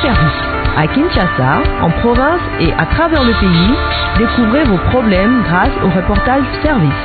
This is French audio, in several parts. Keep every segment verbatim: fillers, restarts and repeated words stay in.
Service. À Kinshasa, en province et à travers le pays, découvrez vos problèmes grâce au reportage Service.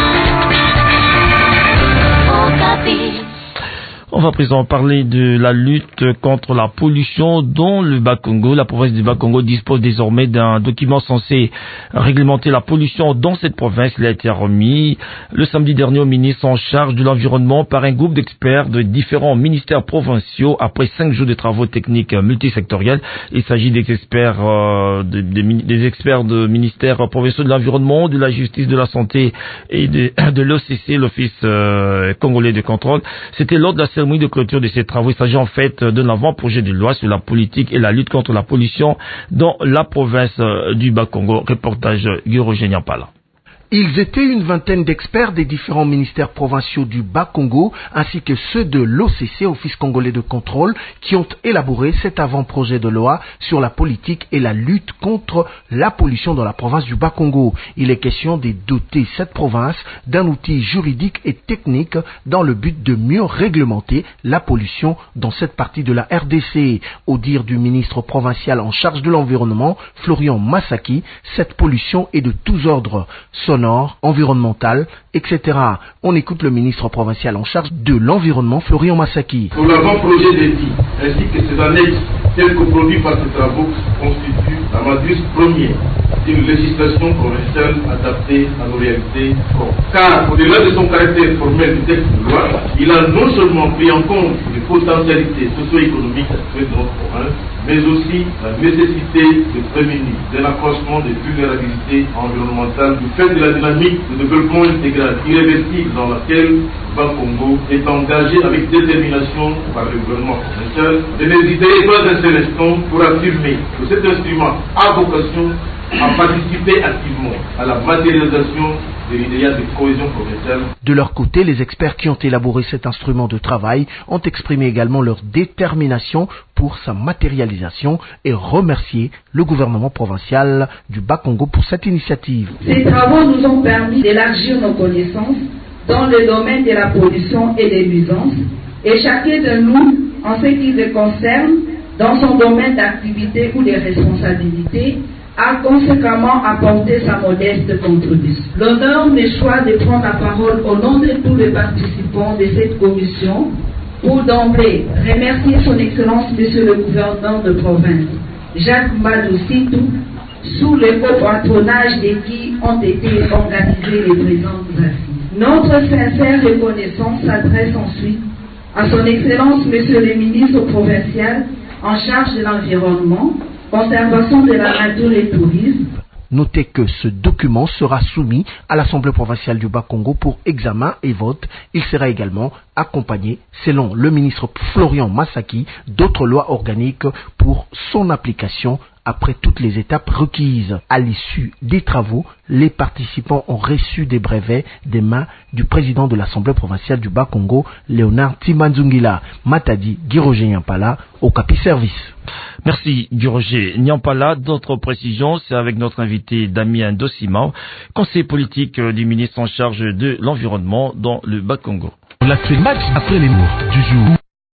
On va à présent parler de la lutte contre la pollution dont le Bas-Congo, la province du Bas-Congo dispose désormais d'un document censé réglementer la pollution dans cette province. Il a été remis le samedi dernier au ministre en charge de l'environnement par un groupe d'experts de différents ministères provinciaux après cinq jours de travaux techniques multisectoriels. Il s'agit des experts, euh, de, de, des experts de ministères provinciaux de l'environnement, de la justice, de la santé et de, de l'O C C, l'Office euh, congolais de contrôle. C'était lors de la cérémonie de clôture de ces travaux. Il s'agit en fait d'un avant-projet de loi sur la politique et la lutte contre la pollution dans la province du Bas-Congo. Reportage Guy-Roger Nyampala. Ils étaient une vingtaine d'experts des différents ministères provinciaux du Bas-Congo ainsi que ceux de l'O C C, Office congolais de contrôle, qui ont élaboré cet avant-projet de loi sur la politique et la lutte contre la pollution dans la province du Bas-Congo. Il est question de doter cette province d'un outil juridique et technique dans le but de mieux réglementer la pollution dans cette partie de la R D C. Au dire du ministre provincial en charge de l'environnement, Florian Massaki, cette pollution est de tous ordres, sonore, environnemental, et cetera. On écoute le ministre provincial en charge de l'environnement, Florian Massaki. Pour l'avant-projet d'éthique, ainsi que ses annexes, telles que produites par ces travaux, constituent la matrice première d'une législation provinciale adaptée à nos réalités fortes. Car, au-delà de son caractère formel du texte de loi, il a non seulement pris en compte les potentialités socio-économiques actuelles de notre province, mais aussi la nécessité de prévenir d'un accroissement des vulnérabilités environnementales du fait de la dynamique de développement intégral irréversible dans laquelle le Bas-Congo est engagé avec détermination par le gouvernement provincial. Je n'hésiterai pas un seul instant pour affirmer que cet instrument a vocation à participer activement à la matérialisation de l'idéal de cohésion provinciale. De leur côté, les experts qui ont élaboré cet instrument de travail ont exprimé également leur détermination pour sa matérialisation et remercié le gouvernement provincial du Bas-Congo pour cette initiative. Ces travaux nous ont permis d'élargir nos connaissances dans le domaine de la pollution et des nuisances, et chacun de nous, en ce qui le concerne, dans son domaine d'activité ou de responsabilité, a conséquemment apporté sa modeste contribution. L'honneur me choix de prendre la parole au nom de tous les participants de cette commission pour d'emblée remercier son Excellence Monsieur le gouverneur de province, Jacques Mbadou Sitou, sous le patronage de qui ont été organisées les présentes assises. Notre sincère reconnaissance s'adresse ensuite à son Excellence Monsieur le ministre provincial en charge de l'environnement, conservation de la nature et tourisme. Notez que ce document sera soumis à l'Assemblée provinciale du Bas-Congo pour examen et vote. Il sera également accompagné, selon le ministre Florian Massaki, d'autres lois organiques pour son application après toutes les étapes requises. À l'issue des travaux, les participants ont reçu des brevets des mains du président de l'Assemblée provinciale du Bas-Congo, Léonard Timanzungila. Matadi Guy-Roger Nyampala, Okapi Service. Merci Guy-Roger Nyampala. D'autres précisions, c'est avec notre invité Damien Dossima, conseiller politique du ministre en charge de l'environnement dans le Bas-Congo. L'actuel match après les mots du jour.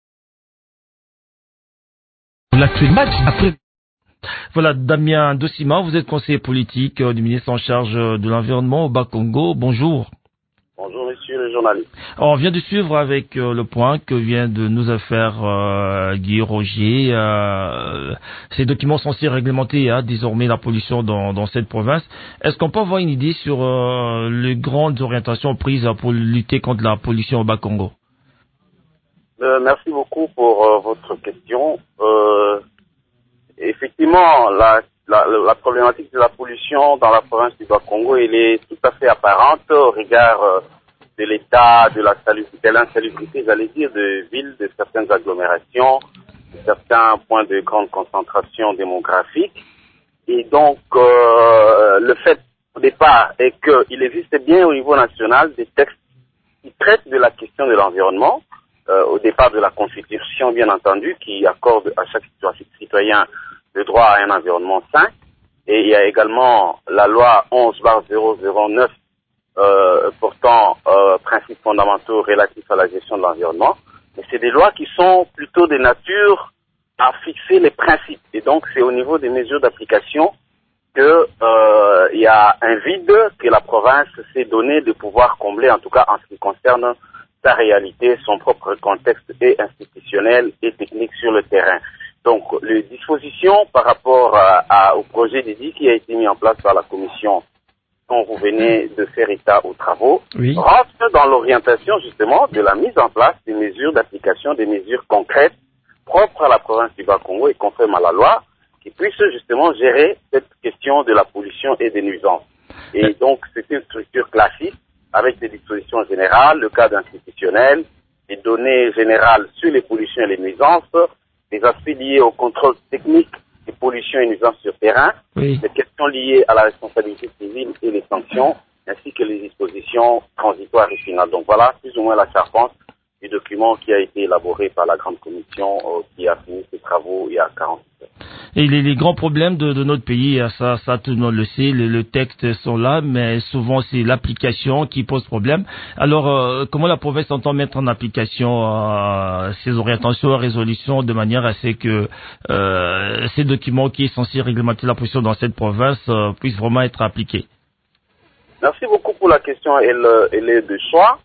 L'actuel match après... Voilà, Damien Dossima, vous êtes conseiller politique du ministre en charge de l'environnement au Bas-Congo. Bonjour. Bonjour, monsieur le journaliste. Alors, on vient de suivre avec euh, le point que vient de nous faire euh, Guy Roger. Euh, ces documents sont censés réglementer hein, désormais la pollution dans, dans cette province. Est-ce qu'on peut avoir une idée sur euh, les grandes orientations prises pour lutter contre la pollution au Bas-Congo? euh, Merci beaucoup pour euh, votre question. Euh, effectivement, la La, la problématique de la pollution dans la province du Bas-Congo, elle est tout à fait apparente au regard euh, de l'état de la salubrité, de l'insalubrité, j'allais dire, de villes, de certaines agglomérations, de certains points de grande concentration démographique. Et donc, euh, le fait au départ est qu'il existe bien au niveau national des textes qui traitent de la question de l'environnement, euh, au départ de la Constitution, bien entendu, qui accorde à chaque citoyen le droit à un environnement sain, et il y a également la loi onze barre zéro zéro neuf euh, portant euh, principes fondamentaux relatifs à la gestion de l'environnement. Mais c'est des lois qui sont plutôt de nature a fixé les principes. Et donc, c'est au niveau des mesures d'application que euh, il y a un vide que la province s'est donné de pouvoir combler, en tout cas en ce qui concerne sa réalité, son propre contexte et institutionnel et technique sur le terrain. Donc, les dispositions par rapport à, à, au projet d'édit qui a été mis en place par la commission dont vous venez de faire état aux travaux, oui, rentre dans l'orientation justement de la mise en place des mesures d'application, des mesures concrètes propres à la province du Bas-Congo et conformes à la loi, qui puissent justement gérer cette question de la pollution et des nuisances. Et donc, c'est une structure classique avec des dispositions générales, le cadre institutionnel, des données générales sur les pollutions et les nuisances, des aspects liés au contrôle technique des pollutions et nuisances sur terrain, oui, des questions liées à la responsabilité civile et les sanctions, ainsi que les dispositions transitoires et finales. Donc voilà plus ou moins la charpente du document qui a été élaboré par la grande commission euh, qui a fini ses travaux il y a quarante-huit heures. Et les, les grands problèmes de, de notre pays, ça, ça tout le monde le sait, le, le texte sont là, mais souvent c'est l'application qui pose problème. Alors, euh, comment la province entend mettre en application euh, ces orientations et résolutions de manière à ce que euh, ces documents qui sont censés réglementer la pollution dans cette province euh, puissent vraiment être appliqués? Merci beaucoup pour la question, elle, elle est de choix.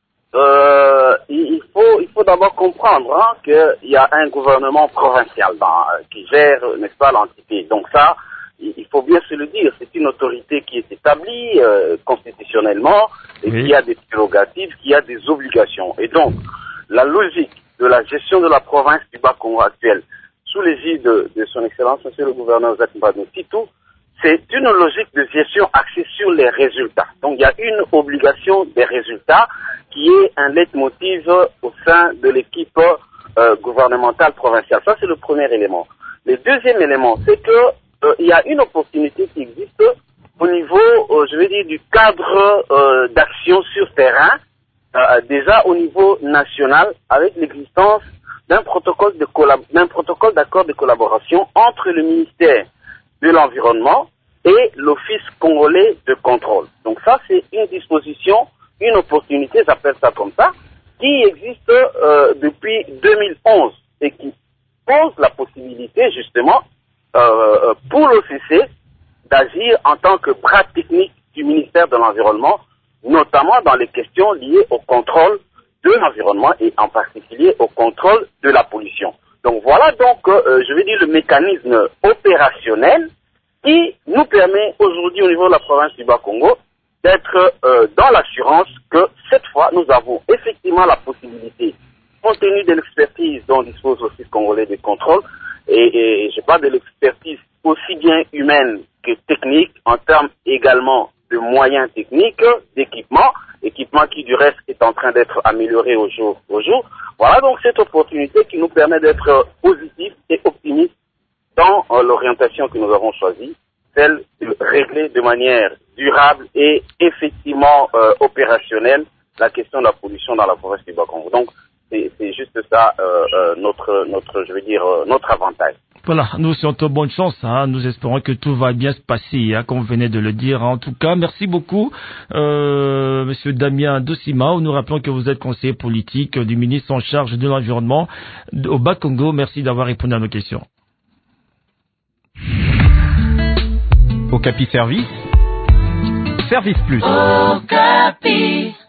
Euh, il faut, il faut d'abord comprendre hein, qu'il y a un gouvernement provincial dans, qui gère, n'est-ce pas, l'entité. Donc ça, il faut bien se le dire, c'est une autorité qui est établie euh, constitutionnellement et oui, qui a des prérogatives, qui a des obligations. Et donc, la logique de la gestion de la province du Bas-Congo actuelle, sous l'égide de, de son Excellence, Monsieur le gouverneur Jacques Mbadou Titou, c'est une logique de gestion axée sur les résultats. Donc, il y a une obligation des résultats qui est un leitmotiv au sein de l'équipe euh, gouvernementale provinciale. Ça, c'est le premier élément. Le deuxième élément, c'est que euh, il y a une opportunité qui existe au niveau, euh, je vais dire, du cadre euh, d'action sur terrain, euh, déjà au niveau national, avec l'existence d'un protocole de collab- d'un protocole d'accord de collaboration entre le ministère de l'Environnement et l'Office congolais de contrôle. Donc ça, c'est une disposition, une opportunité, j'appelle ça comme ça, qui existe euh, depuis deux mille onze et qui pose la possibilité justement euh, pour l'O C C d'agir en tant que bras technique du ministère de l'Environnement, notamment dans les questions liées au contrôle de l'environnement et en particulier au contrôle de la pollution. Donc voilà donc, euh, je vais dire, le mécanisme opérationnel qui nous permet aujourd'hui au niveau de la province du Bas-Congo d'être euh, dans l'assurance que cette fois nous avons effectivement la possibilité, compte tenu de l'expertise dont dispose l'Office congolais de contrôle, et, et je parle de l'expertise aussi bien humaine que technique, en termes également de moyens techniques, d'équipement, équipement qui du reste est en train d'être amélioré au jour au jour. Voilà donc cette opportunité qui nous permet d'être positifs et optimistes dans euh, l'orientation que nous avons choisie, celle de régler de manière durable et effectivement euh, opérationnelle la question de la pollution dans la province du Bas-Congo. Donc c'est, c'est juste ça euh, euh, notre notre je veux dire euh, notre avantage. Voilà, nous souhaitons bonne chance, hein. Nous espérons que tout va bien se passer, hein, comme vous venez de le dire. En tout cas, merci beaucoup, euh, Monsieur Damien Dossima. Nous rappelons que vous êtes conseiller politique du ministre en charge de l'environnement au Bas-Congo. Merci d'avoir répondu à nos questions. Okapi Service, Service Plus. Okapi.